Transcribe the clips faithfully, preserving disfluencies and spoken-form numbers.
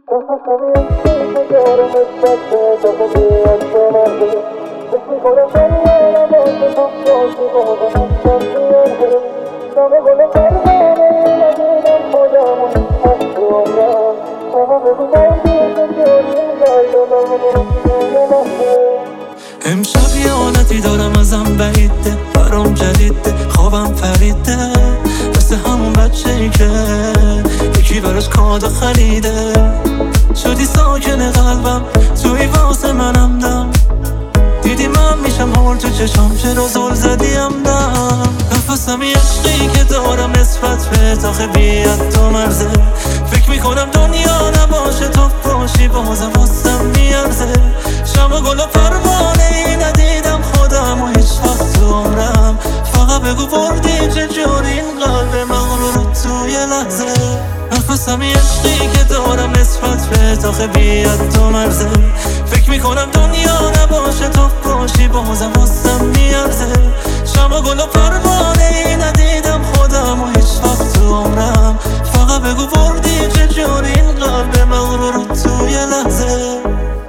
امشب یه حالتی دارم ازم بعیده، برام جدیده، خوابم پریده، مثل همون بچه ای که یکی براش کادو خریده. شدی ساکن قلبم، توی واسه منم دم، دیدی من میشم هول تو چشام، چرا زل زدیم دم. نفسم یه عشقی که دارم نسبت به تاخه بیاد تو مرزه، فکر میکنم دنیا نباشه تو باشی بازم واسم میارزه. شم و گل و پروانه ای ندیدم خودم و هیچ وقت تو عمرم، فقط بگو بردی چجوری این قلب مغرور رو توی لحظه. نفسم یه عشقی که دارم نسبت به تاخه بیاد تو مرزه، فکر میکنم دنیا نباشه تو باشی بازم واسم میارزه. شم و گل و پروانه ای ندیدم خودم و هیچ وقت تو عمرم، فقط بگو بردی چجوری این قلب مغرور رو توی لحظه.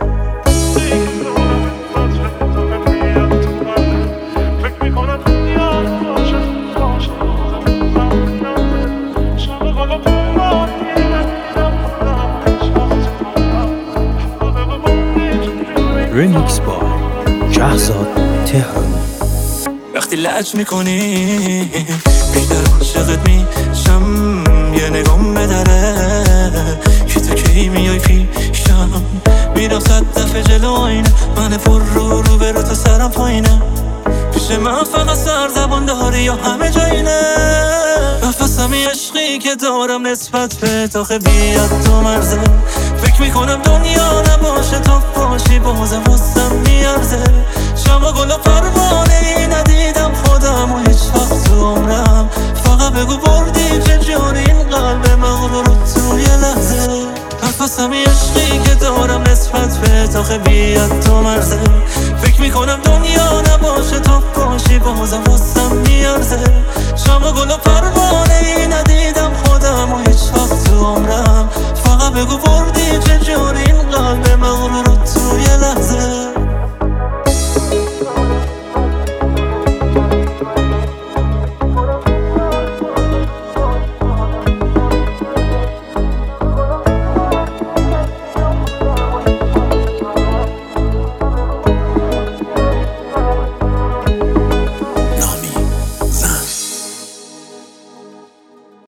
ریمیکس بای شهزاد تهرانی. وقتی لج میکنی بیشتر عاشقت میشم، یه نگام بدره که تو کی میای پیشم، میرم صد دفعه جلو آینه، من پر رو رو برو تو سرم پایینه، پیش من فقط سر زبان داری یا همه جایینه. نفسم یه عشقی که دارم نسبت به تاخه بیاد تو مرزه، فکر میکنم دنیا نباشه تو باشی بازم واسم میارزه. شم و گل و پروانه ای ندیدم خودم و هیچ وقت تو عمرم، فقط بگو بردی چجوری این قلب مغرور رو توی لحظه. نفسم یه عشقی که دارم نسبت به تاخه بیاد تو مرزه، فکر میکنم دنیا نباشه تو باشی بازم واسم میارزه. شم و گل و پروانه